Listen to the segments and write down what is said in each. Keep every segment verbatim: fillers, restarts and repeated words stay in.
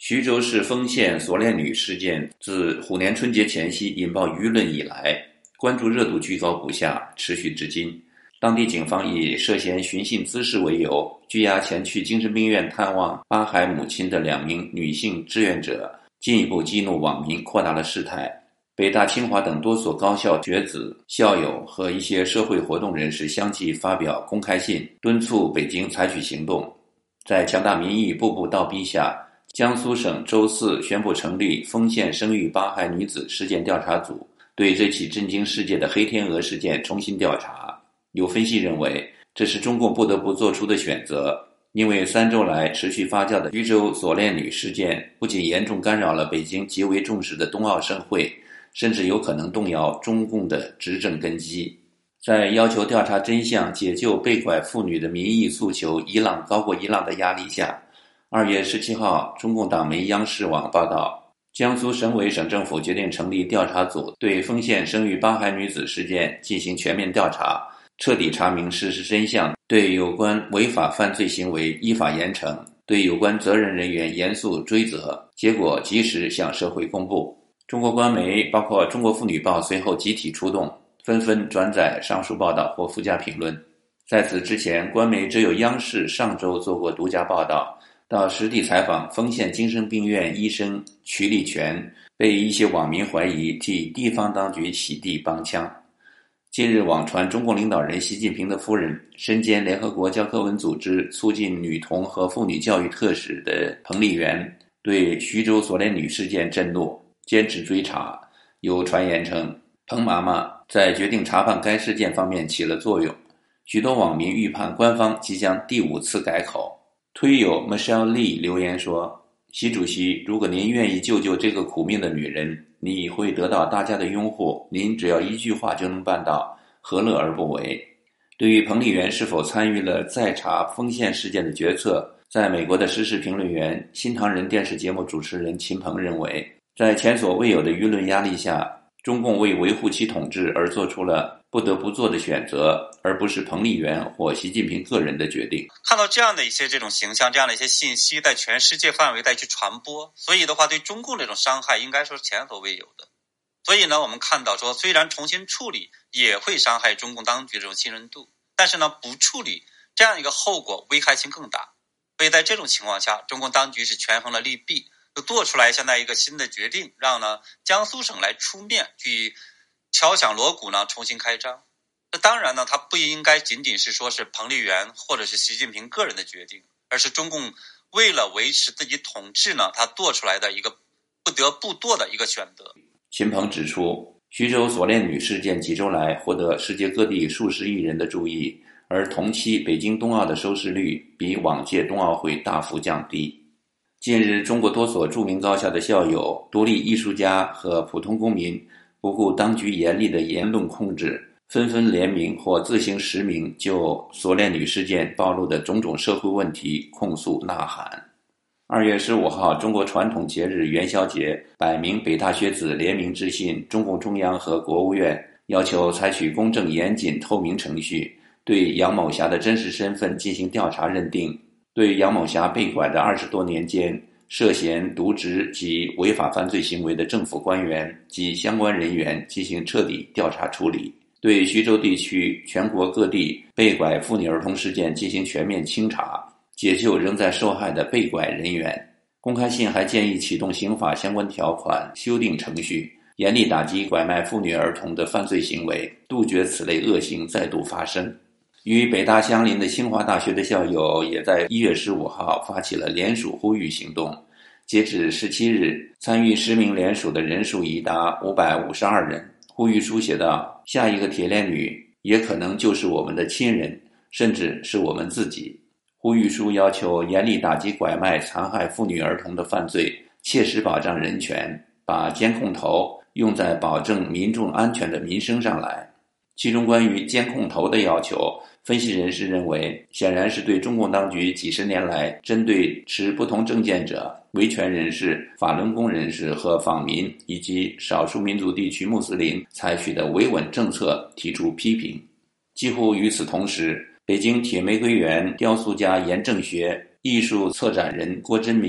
徐州市丰县锁链女事件自虎年春节前夕引爆舆论以来，关注热度居高不下，持续至今。当地警方以涉嫌寻衅滋事为由，拘押前去精神病院探望巴海母亲的两名女性志愿者，进一步激怒网民，扩大了事态。北大、清华等多所高校学子、校友和一些社会活动人士相继发表公开信，敦促北京采取行动。在强大民意步步倒逼下，江苏省周四宣布成立丰县生育巴海女子事件调查组，对这起震惊世界的黑天鹅事件重新调查。有分析认为，这是中共不得不做出的选择，因为三周来持续发酵的徐州锁链女事件不仅严重干扰了北京极为重视的冬奥盛会，甚至有可能动摇中共的执政根基。在要求调查真相、解救被拐妇女的民意诉求一浪高过一浪的压力下，二月十七号，中共党媒央视网报道，江苏省委省政府决定成立调查组，对丰县生育巴海女子事件进行全面调查，彻底查明事实真相，对有关违法犯罪行为依法严惩，对有关责任人员严肃追责，结果及时向社会公布。中国官媒包括中国妇女报随后集体出动，纷纷转载上述报道或附加评论。在此之前，官媒只有央视上周做过独家报道，到实地采访丰县精神病院医生曲立全，被一些网民怀疑替地方当局洗地帮腔。近日网传中共领导人习近平的夫人，身兼联合国教科文组织促进女童和妇女教育特使的彭丽媛，对徐州锁链女事件震怒，坚持追查。有传言称，彭妈妈在决定查办该事件方面起了作用。许多网民预判官方即将第五次改口。推友 Michelle Lee 留言说，习主席，如果您愿意救救这个苦命的女人，你会得到大家的拥护，您只要一句话就能办到，何乐而不为？对于彭丽媛是否参与了再查丰县事件的决策，在美国的时事评论员、新唐人电视节目主持人秦鹏认为，在前所未有的舆论压力下，中共为维护其统治而做出了不得不做的选择，而不是彭丽媛或习近平个人的决定。 看到这样的一些这种形象，这样的一些信息在全世界范围再去传播，所以的话对中共这种伤害应该说是前所未有的。所以呢，我们看到说，虽然重新处理也会伤害中共当局这种信任度，但是呢，不处理这样一个后果危害性更大。所以在这种情况下，中共当局是权衡了利弊，就做出来现在一个新的决定，让呢江苏省来出面去敲响锣鼓呢，重新开张。这当然呢，它不应该仅仅是说是彭丽媛或者是习近平个人的决定，而是中共为了维持自己统治呢，他做出来的一个不得不做的一个选择。 秦鹏指出，徐州锁链女事件几周来获得世界各地数十亿人的注意，而同期北京冬奥的收视率比往届冬奥会大幅降低。近日，中国多所著名高校的校友、独立艺术家和普通公民不顾当局严厉的言论控制，纷纷联名或自行实名就锁链女事件暴露的种种社会问题控诉呐喊。二月十五号，中国传统节日元宵节，百名北大学子联名致信中共中央和国务院，要求采取公正、严谨、透明程序，对杨某霞的真实身份进行调查认定，对杨某霞被拐的二十多年间涉嫌渎职及违法犯罪行为的政府官员及相关人员进行彻底调查处理，对徐州地区全国各地被拐妇女儿童事件进行全面清查，解救仍在受害的被拐人员。公开信还建议启动刑法相关条款修订程序，严厉打击拐卖妇女儿童的犯罪行为，杜绝此类恶行再度发生。与北大相邻的清华大学的校友也在一月十五号发起了联署呼吁行动，截止十七日，参与实名联署的人数已达五百五十二人。呼吁书写道，下一个铁链女也可能就是我们的亲人，甚至是我们自己。呼吁书要求严厉打击拐卖残害妇女儿童的犯罪，切实保障人权，把监控头用在保证民众安全的民生上来。其中关于监控头的要求，分析人士认为，显然是对中共当局几十年来针对持不同政见者、维权人士、法轮功人士和访民以及少数民族地区穆斯林采取的维稳政策提出批评。几乎与此同时，北京铁玫瑰园雕塑家严正学、艺术策展人郭真明、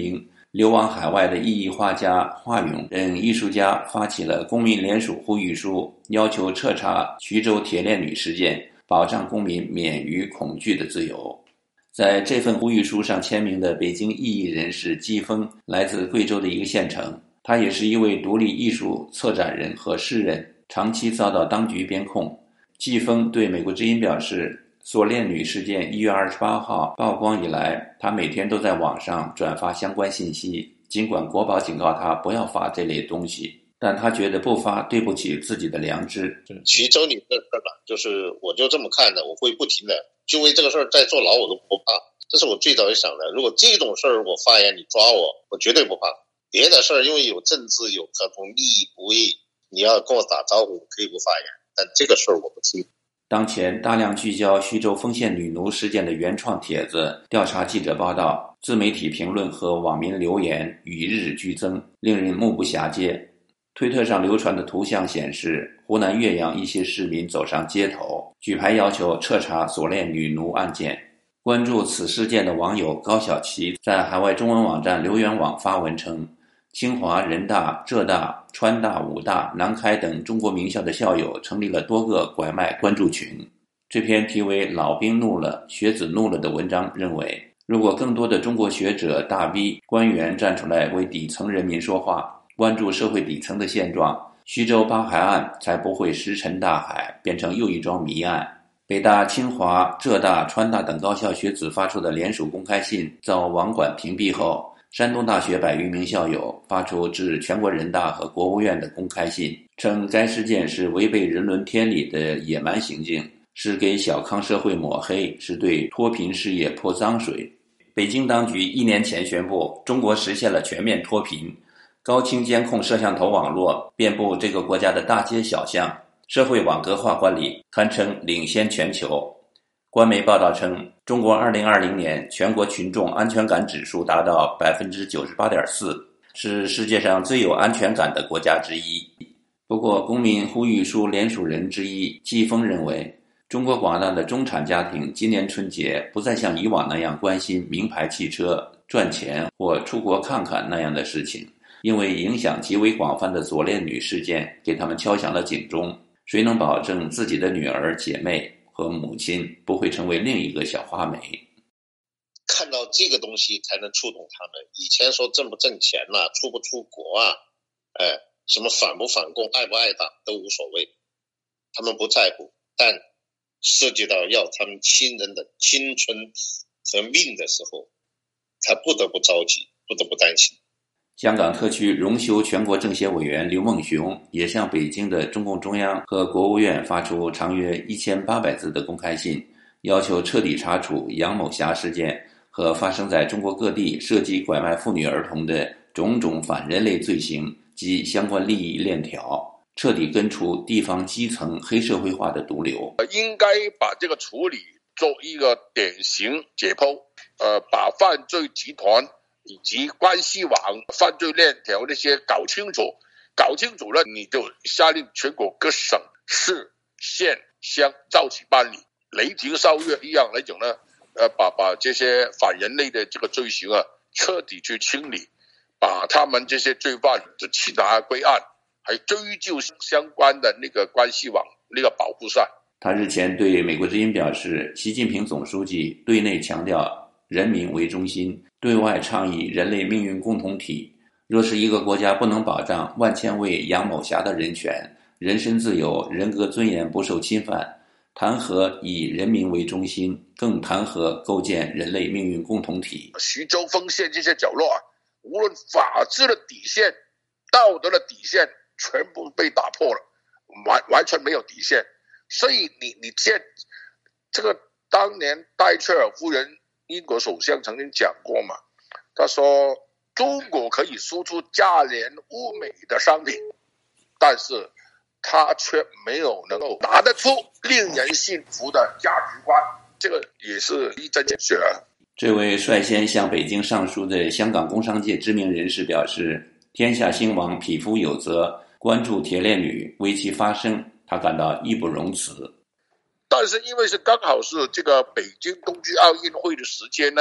流亡海外的异议画家华勇等艺术家发起了公民联署呼吁书，要求彻查徐州铁链女事件，保障公民免于恐惧的自由。在这份呼吁书上签名的北京异议人士季风来自贵州的一个县城，他也是一位独立艺术策展人和诗人，长期遭到当局边控。季风对美国之音表示，锁链女事件一月二十八号曝光以来，他每天都在网上转发相关信息，尽管国保警告他不要发这类东西，但他觉得不发对不起自己的良知。 徐州女的事吧，就是我就这么看的，我会不停的就为这个事儿再坐牢我都不怕，这是我最早就想的。如果这种事儿我发言你抓我，我绝对不怕。别的事儿因为有政治有各种利益不义，你要跟我打招呼可以不发言，但这个事儿我不听。 当前大量聚焦徐州丰县女奴事件的原创帖子、调查记者报道、自媒体评论和网民留言与日俱增，令人目不暇接。推特上流传的图像显示，湖南岳阳一些市民走上街头，举牌要求彻查锁链女奴案件。关注此事件的网友高小琪在海外中文网站留言网发文称，清华、人大、浙大、川大、武大、南开等中国名校的校友成立了多个拐卖关注群。这篇题为“老兵怒了，学子怒了”的文章认为，如果更多的中国学者、大 V、官员站出来为底层人民说话，关注社会底层的现状，徐州八海案才不会石沉大海，变成又一桩谜案。北大、清华、浙大、川大等高校学子发出的联署公开信遭网管屏蔽后，山东大学百余名校友发出致全国人大和国务院的公开信，称该事件是违背人伦天理的野蛮行径，是给小康社会抹黑，是对脱贫事业泼脏水。北京当局一年前宣布，中国实现了全面脱贫，高清监控摄像头网络遍布这个国家的大街小巷，社会网格化管理堪称领先全球。官媒报道称，中国二零二零年全国群众安全感指数达到 百分之九十八点四， 是世界上最有安全感的国家之一。不过，公民呼吁书联署人之一季风认为，中国广大的中产家庭今年春节不再像以往那样关心名牌汽车、赚钱或出国看看那样的事情，因为影响极为广泛的锁链女事件给他们敲响了警钟。谁能保证自己的女儿、姐妹和母亲不会成为另一个小花梅？ 看到这个东西才能触动他们。以前说挣不挣钱啊，出不出国啊，哎，什么反不反共、爱不爱党都无所谓，他们不在乎。但涉及到要他们亲人的青春和命的时候，他不得不着急，不得不担心。 香港特区荣休全国政协委员刘梦熊也向北京的中共中央和国务院发出长约一千八百字的公开信，要求彻底查处杨某霞事件和发生在中国各地涉及拐卖妇女儿童的种种反人类罪行及相关利益链条，彻底根除地方基层黑社会化的毒瘤。 应该把这个处理做一个典型解剖，呃，把犯罪集团以及关系网、犯罪链条那些搞清楚，搞清楚了，你就下令全国各省、市、县、乡召集办理，雷霆扫月一样来讲呢，呃，把把这些反人类的这个罪行啊，彻底去清理，把他们这些罪犯缉拿归案，还追究相关的那个关系网那个保护伞。 他日前对美国之音表示，习近平总书记对内强调人民为中心，对外倡议人类命运共同体。若是一个国家不能保障万千位杨某霞的人权、人身自由、人格尊严不受侵犯，谈何以人民为中心，更谈何构建人类命运共同体。 徐州丰县这些角落啊，无论法治的底线、道德的底线全部被打破了，完完全没有底线。所以你你现这个当年戴切尔夫人英国首相曾经讲过嘛，他说中国可以输出价廉物美的商品，但是他却没有能够拿得出令人信服的价值观，这个也是一针见血。 这位率先向北京上书的香港工商界知名人士表示，天下兴亡，匹夫有责，关注铁链女，为其发声，他感到义不容辞。 但是因为是刚好是这个北京冬季奥运会的时间呢，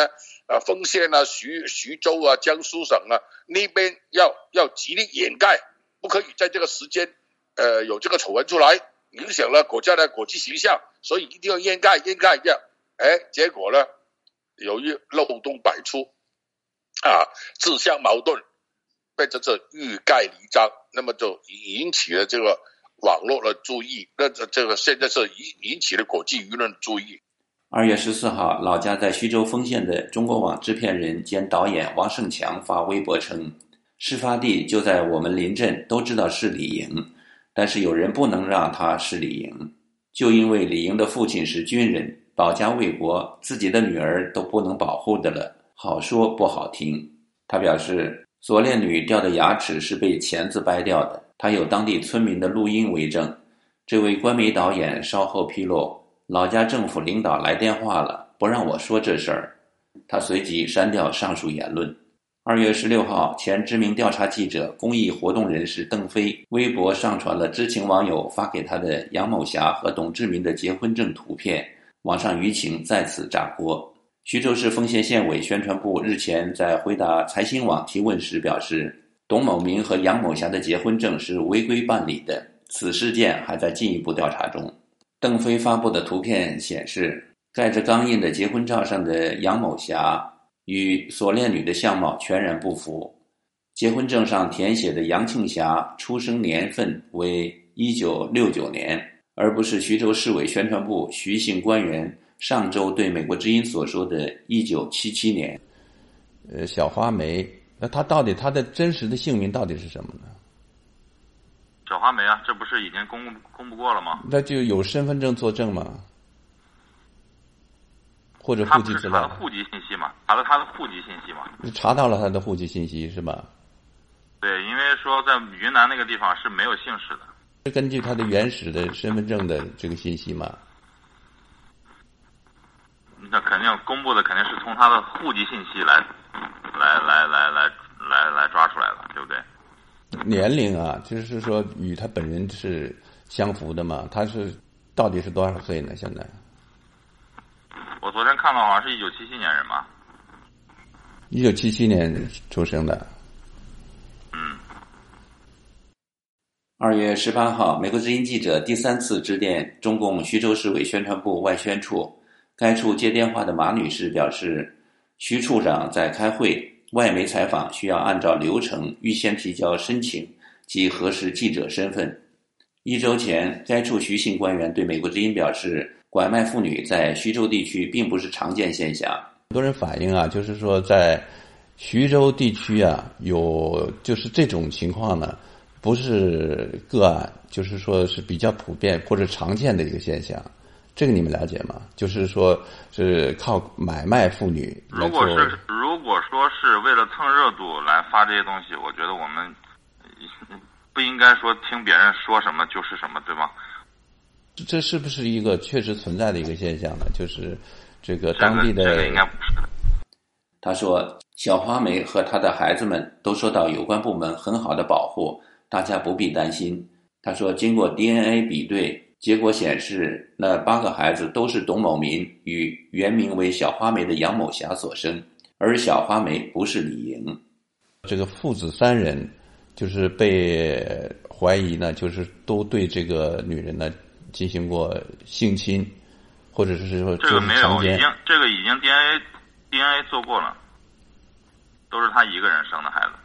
呃丰县啊、徐徐州啊、江苏省啊那边要要极力掩盖，不可以在这个时间呃有这个丑闻出来，影响了国家的国际形象，所以一定要掩盖掩盖这样。哎，结果呢，由于漏洞百出啊，自相矛盾，变成这欲盖弥彰，那么就引起了这个网络的注意，那这个现在是引引起了国际舆论注意。 二月十四号，老家在徐州丰县的中国网制片人兼导演王胜强发微博称，事发地就在我们邻镇，都知道是李莹，但是有人不能让他是李莹，就因为李莹的父亲是军人，保家卫国，自己的女儿都不能保护的了，好说不好听。他表示，锁链女掉的牙齿是被钳子掰掉的，他有当地村民的录音为证。这位官媒导演稍后披露，老家政府领导来电话了，不让我说这事儿。他随即删掉上述言论。二月十六号，前知名调查记者、公益活动人士邓飞微博上传了知情网友发给他的杨某霞和董志明的结婚证图片，网上舆情再次炸锅。徐州市丰县县委宣传部日前在回答财新网提问时表示，董某明和杨某霞的结婚证是违规办理的，此事件还在进一步调查中。邓飞发布的图片显示，盖着钢印的结婚照上的杨某霞与锁链女的相貌全然不符。结婚证上填写的杨庆霞出生年份为一九六九年，而不是徐州市委宣传部徐姓官员上周对美国之音所说的一九七七年。 呃，小花梅，那她到底她的真实的姓名到底是什么呢？ 小花梅啊，这不是已经公布公布过了吗？ 那就有身份证作证吗？或者户籍资料？ 他不是查了户籍信息嘛？查了他的户籍信息嘛？ 查到了他的户籍信息是吧？ 对，因为说在云南那个地方是没有姓氏的。 是根据他的原始的身份证的这个信息吗？ 那肯定公布的肯定是从他的户籍信息来，来来来来来来抓出来的，对不对？ 年龄啊，就是说与他本人是相符的嘛？他是到底是多少岁呢？现在？ 我昨天看到好像是一九七七年人吧。 一九七七年出生的。 嗯。 二月十八号，美国之音记者第三次致电中共徐州市委宣传部外宣处，该处接电话的马女士表示，徐处长在开会，外媒采访需要按照流程预先提交申请及核实记者身份。一周前，该处徐姓官员对美国之音表示，拐卖妇女在徐州地区并不是常见现象。 很多人反映啊，就是说在徐州地区啊，有就是这种情况呢，不是个案，就是说是比较普遍或者常见的一个现象。这个你们了解吗？就是说是靠买卖妇女。 如果是如果说是为了蹭热度来发这些东西，我觉得我们不应该说听别人说什么就是什么，对吗？ 这是不是一个确实存在的一个现象呢？就是这个当地的、 这个、这个应该不是的。 他说，小花梅和她的孩子们都受到有关部门很好的保护，大家不必担心。他说，经过 D N A 比对，结果显示那八个孩子都是董某民与原名为小花梅的杨某霞所生，而小花梅不是李莹。 这个父子三人就是被怀疑呢，就是都对这个女人呢进行过性侵，或者是说这个没有，已经这个已经 D N A D N A 做过了，都是他一个人生的孩子。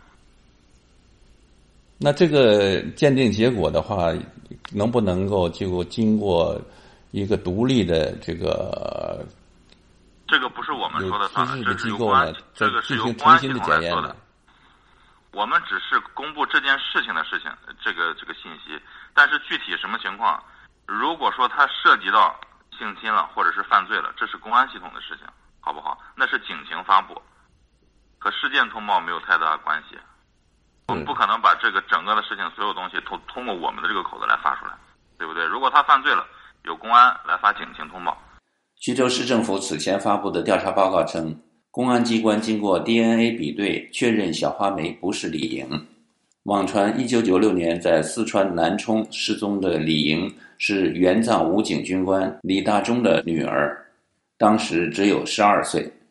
那这个鉴定结果的话，能不能够就经过一个独立的这个？ 这个不是我们说的算的， 这是由公安， 这个是由重公安系新的统来做的。我们只是公布这件事情的事情，这个这个信息，但是具体什么情况，如果说它涉及到性侵了或者是犯罪了，这是公安系统的事情，好不好？那是警情发布，和事件通报没有太大关系。我们不可能把这个整个的事情所有东西通通过我们的这个口子来发出来，对不对？如果他犯罪了，由公安来发警情通报。 徐州市政府此前发布的调查报告称，公安机关经过 D N A 比对，确认小花梅不是李莹。网传一九九六年在四川南充失踪的李莹是援藏武警军官李大忠的女儿，当时只有十二岁。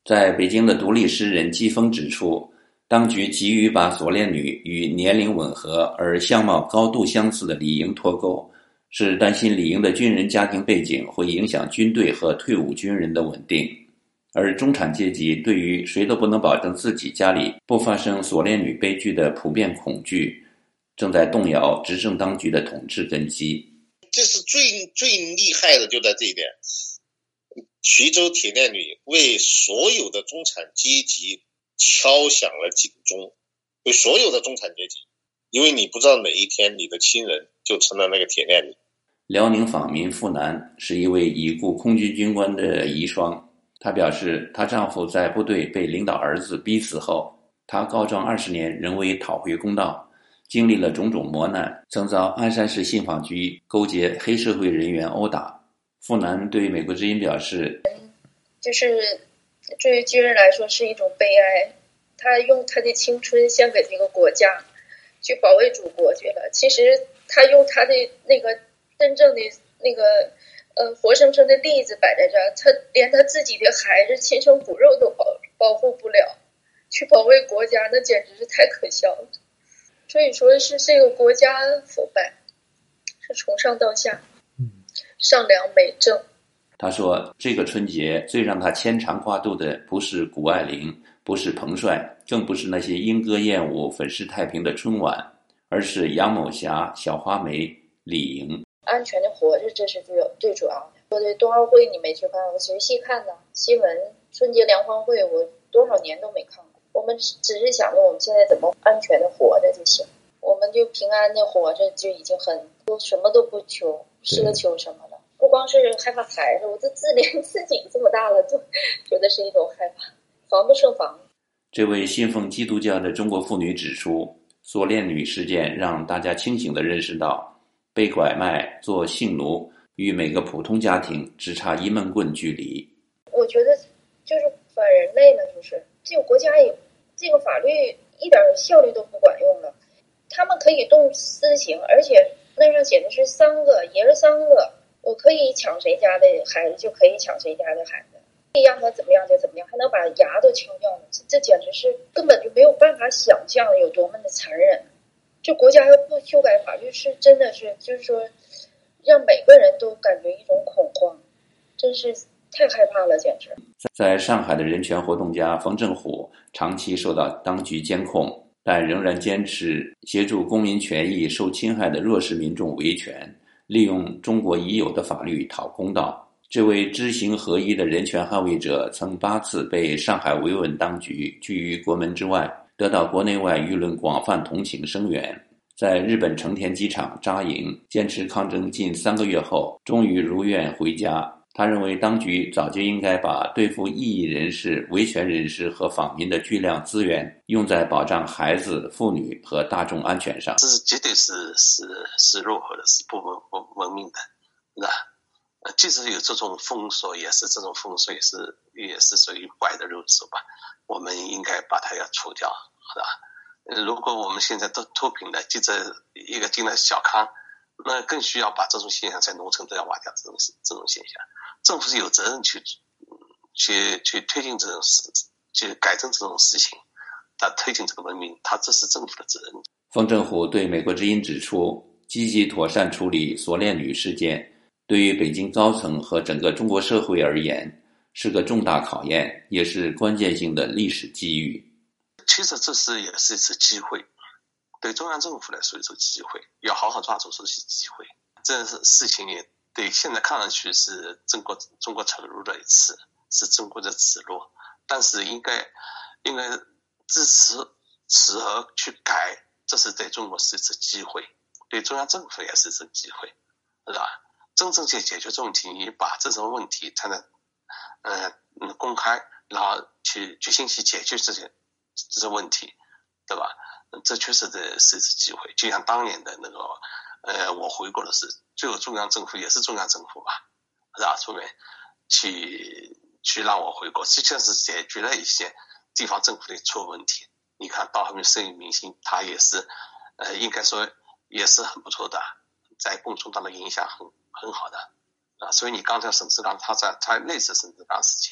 在北京的独立诗人季风指出，当局急于把锁链女与年龄吻合而相貌高度相似的李莹脱钩，是担心李莹的军人家庭背景会影响军队和退伍军人的稳定。而中产阶级对于谁都不能保证自己家里不发生锁链女悲剧的普遍恐惧，正在动摇执政当局的统治根基。 这是最最厉害的就在这一点，徐州铁链女为所有的中产阶级敲响了警钟，为所有的中产阶级，因为你不知道哪一天你的亲人就成了那个铁链女。 辽宁访民付楠是一位已故空军军官的遗孀，她表示，她丈夫在部队被领导儿子逼死后，她告状二十年仍未讨回公道，经历了种种磨难，曾遭鞍山市信访局勾结黑社会人员殴打。付楠对美国之音表示， 就是对于军人来说是一种悲哀，他用他的青春献给这个国家，去保卫祖国去了。其实他用他的那个真正的那个呃活生生的例子摆在这儿，他连他自己的孩子亲生骨肉都保保护不了，去保卫国家，那简直是太可笑了。所以说是这个国家腐败，是从上到下上梁没正。 他说，这个春节最让他牵肠挂肚的不是谷爱凌，不是彭帅，更不是那些莺歌燕舞粉饰太平的春晚，而是杨某霞、小花梅、李莹。 安全的活着，这是最有最主要的。说的冬奥会你没去看，我谁细看呢？新闻春节联欢会我多少年都没看过。我们只是想着我们现在怎么安全的活着就行，我们就平安的活着就已经很都什么都不求，奢求什么了。不光是害怕孩子，我这自连自己这么大了都觉得是一种害怕，防不胜防。 这位信奉基督教的中国妇女指出，锁链女事件让大家清醒地认识到，被拐卖做性奴与每个普通家庭只差一闷棍距离。 我觉得就是反人类了，就是这个国家也这个法律一点效率都不管用了。他们可以动私刑，而且那上写的是三个，爷儿三个，我可以抢谁家的孩子就可以抢谁家的孩子，可以让他怎么样就怎么样，还能把牙都敲掉了，这这简直是根本就没有办法想象有多么的残忍。这国家要不修改法律，是真的是就是说让每个人都感觉一种恐慌，真是太害怕了，简直。 在上海的人权活动家冯正虎长期受到当局监控，但仍然坚持协助公民权益受侵害的弱势民众维权，利用中国已有的法律讨公道。这位知行合一的人权捍卫者曾八次被上海维稳当局拒于国门之外，得到国内外舆论广泛同情声援。在日本成田机场扎营，坚持抗争近三个月后，终于如愿回家。他认为当局早就应该把对付异议人士、维权人士和访民的巨量资源用在保障孩子、妇女和大众安全上。 这是绝对是是是落后的，是不文不文明的，是吧？即使有这种封锁，也是这种封锁也是也是属于坏的入手吧。我们应该把它要除掉，是吧？如果我们现在都脱贫了，就这一个进了小康，那更需要把这种现象在农村都要挖掉这种这种现象。政府是有责任去去去推进这种事，去改正这种事情，他推进这个文明，他这是政府的责任。 冯正虎对美国之音指出，积极妥善处理锁链女事件，对于北京高层和整个中国社会而言，是个重大考验，也是关键性的历史机遇。 其实这是也是一次机会，对中央政府来说也是机会，要好好抓住这些机会。这事情也对现在看上去是中国中国沉入了一次，是中国的耻辱，但是应该应该支持持和去改，这是对中国是一次机会，对中央政府也是一次机会，是吧？真正去解决这种问题，你把这种问题才能呃公开，然后去决心去解决这些这些问题，对吧？这确实的是一次机会，就像当年的那个呃我回国的是最后中央政府也是中央政府吧，是吧？出面去去让我回国，实际上是解决了一些地方政府的错误问题。你看到后面声誉明星，他也是呃应该说也是很不错的，在共产党的影响很很好的啊。所以你刚才沈志刚他在他那次沈志刚事情，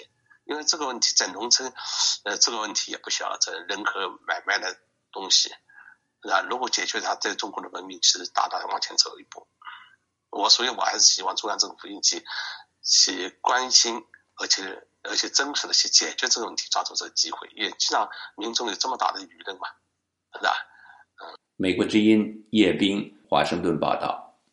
因为这个问题在农村，呃，这个问题也不小了，这人和买卖的东西，啊，如果解决它，对中国的文明其实大大的往前走一步。我所以，我还是希望中央政府应去去关心，而且而且真实的去解决这个问题，抓住这个机会，也既让民众有这么大的舆论嘛，是吧？ 美国之音叶冰华盛顿报道。